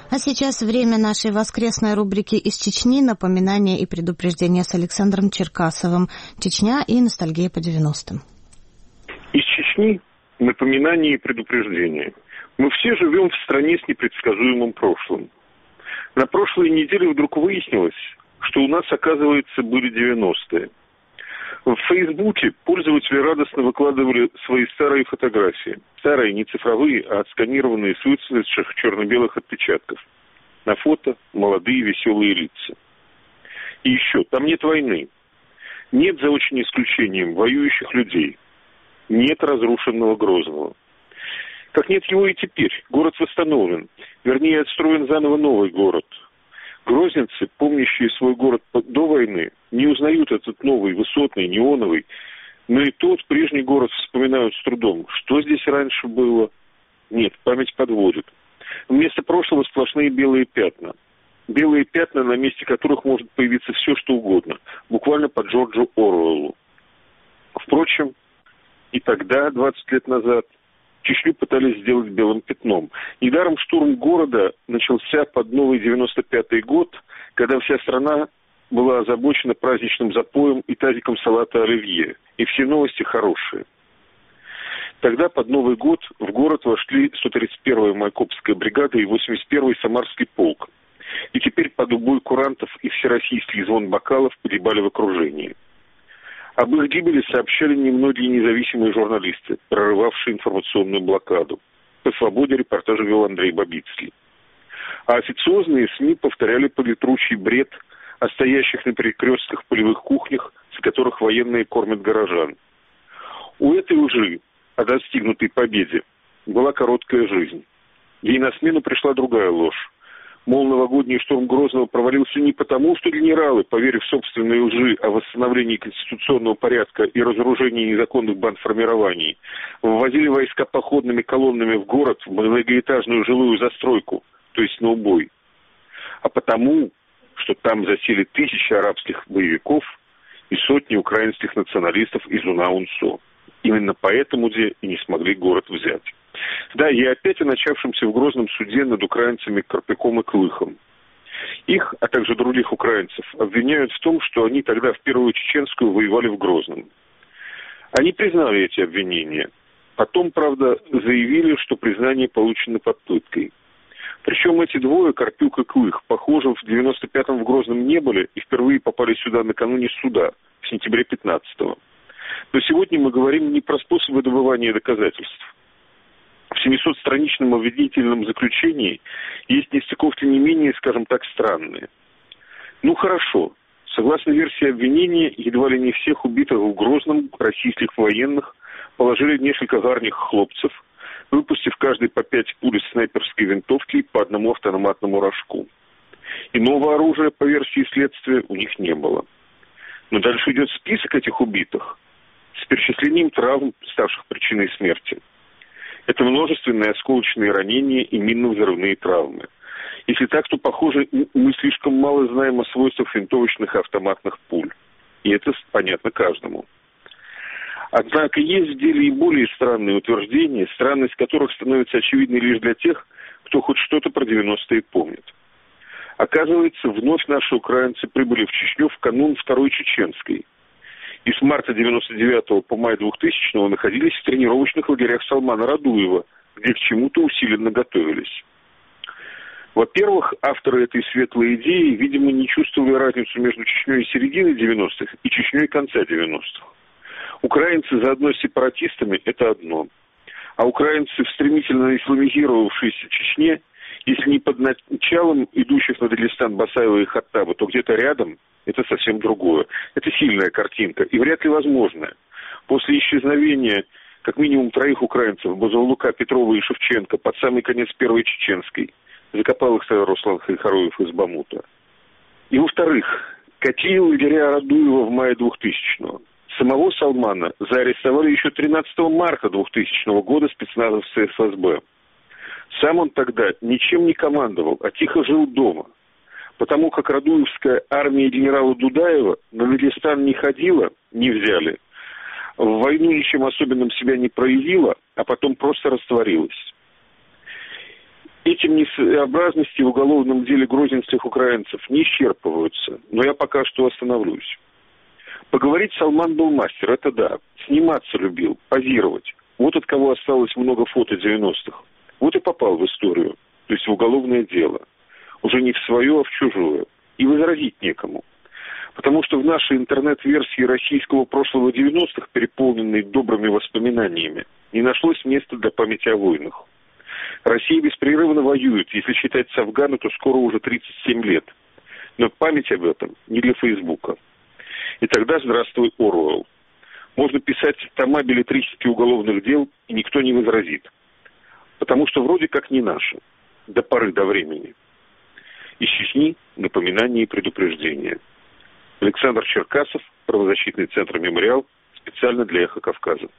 А сейчас время нашей воскресной рубрики «Из Чечни», напоминания и предупреждения с Александром Черкасовым. Чечня и ностальгия по 90-м. Из Чечни напоминания и предупреждения. Мы все живем в стране с непредсказуемым прошлым. На прошлой неделе вдруг выяснилось, что у нас, оказывается, были 90-е. В Фейсбуке пользователи радостно выкладывали свои старые фотографии. Старые, не цифровые, а отсканированные с выцветших черно-белых отпечатков. На фото молодые веселые лица. И еще, там нет войны. Нет, за очень исключением, воюющих людей. Нет разрушенного Грозного. Как нет его и теперь. Город восстановлен. Вернее, отстроен заново новый город. Грозненцы, помнящие свой город до войны, не узнают этот новый, высотный, неоновый, но и тот прежний город вспоминают с трудом. Что здесь раньше было? Нет, память подводит. Вместо прошлого сплошные белые пятна. Белые пятна, на месте которых может появиться все, что угодно. Буквально по Джорджу Оруэллу. Впрочем, и тогда, 20 лет назад, Чечню пытались сделать белым пятном. Недаром штурм города начался под новый 95-й год, когда вся страна была озабочена праздничным запоем и тазиком салата оливье. И все новости хорошие. Тогда под Новый год в город вошли 131-я Майкопская бригада и 81-й Самарский полк. И теперь под убой курантов и всероссийский звон бокалов погибали в окружении. Об их гибели сообщали немногие независимые журналисты, прорывавшие информационную блокаду. По «Свободе» репортажи вел Андрей Бабицкий. А официозные СМИ повторяли политручий бред о стоящих на перекрестках полевых кухнях, с которых военные кормят горожан. У этой лжи о достигнутой победе была короткая жизнь. Ей на смену пришла другая ложь. Мол, новогодний штурм Грозного провалился не потому, что генералы, поверив собственной лжи о восстановлении конституционного порядка и разоружении незаконных бандформирований, ввозили войска походными колоннами в город, в многоэтажную жилую застройку, то есть на убой, а потому, что там засели тысячи арабских боевиков и сотни украинских националистов из УНА-УНСО. Именно поэтому-де и не смогли город взять. Да, и опять о начавшемся в Грозном суде над украинцами Карпяком и Клыхом. Их, а также других украинцев, обвиняют в том, что они тогда в Первую Чеченскую воевали в Грозном. Они признали эти обвинения. Потом, правда, заявили, что признание получено под пыткой. Причем эти двое, Карпюк и Клых, похоже, в 95-м в Грозном не были и впервые попали сюда накануне суда, в сентябре 15-го. Но сегодня мы говорим не про способы добывания доказательств. В 700-страничном обвинительном заключении есть нестыковки не менее, скажем так, странные. Ну хорошо, согласно версии обвинения, едва ли не всех убитых в Грозном российских военных положили несколько гарних хлопцев, выпустив каждый по 5 пуль из снайперской винтовки и по одному автоматному рожку. Иного оружия, по версии следствия, у них не было. Но дальше идет список этих убитых с перечислением травм, ставших причиной смерти. Это множественные осколочные ранения и минно-взрывные травмы. Если так, то, похоже, мы слишком мало знаем о свойствах винтовочных и автоматных пуль. И это понятно каждому. Однако есть в деле и более странные утверждения, странность которых становится очевидной лишь для тех, кто хоть что-то про 90-е помнит. Оказывается, вновь наши украинцы прибыли в Чечню в канун Второй Чеченской. И с марта 99 по май 2000 находились в тренировочных лагерях Салмана Радуева, где к чему-то усиленно готовились. Во-первых, авторы этой светлой идеи, видимо, не чувствовали разницу между Чечней середины 90-х и Чечней конца 90-х. Украинцы заодно с сепаратистами – это одно. А украинцы в стремительно исламизировавшейся Чечне, если не под началом идущих на Дагестан Басаева и Хаттаба, то где-то рядом – это совсем другое. Это сильная картинка и вряд ли возможная. После исчезновения как минимум 3 украинцев – Базаулука, Петрова и Шевченко под самый конец Первой Чеченской – закопал их Руслан Хайхаруев из Бамута. И во-вторых, какие лагеря Радуева в мае 2000-го? Самого Салмана заарестовали еще 13 марта 2000 года спецназовцы ФСБ. Сам он тогда ничем не командовал, а тихо жил дома. Потому как Радуевская армия генерала Дудаева на Дагестан не ходила, не взяли. В войну ничем особенным себя не проявила, а потом просто растворилась. Этим несообразности в уголовном деле грозненских украинцев не исчерпываются, но я пока что остановлюсь. Поговорить Салман был мастер, это да. Сниматься любил, позировать. Вот от кого осталось много фото 90-х. Вот и попал в историю, то есть в уголовное дело. Уже не в свое, а в чужое. И возразить некому. Потому что в нашей интернет-версии российского прошлого 90-х, переполненной добрыми воспоминаниями, не нашлось места для памяти о войнах. Россия беспрерывно воюет, если считать с Афгана, то скоро уже 37 лет. Но память об этом не для Фейсбука. И тогда здравствуй, Оруэлл. Можно писать тома беллетрически уголовных дел, и никто не возразит. Потому что вроде как не наши. До поры до времени. Из Чечни напоминание и предупреждение. Александр Черкасов, правозащитный центр «Мемориал», специально для «Эхо Кавказа».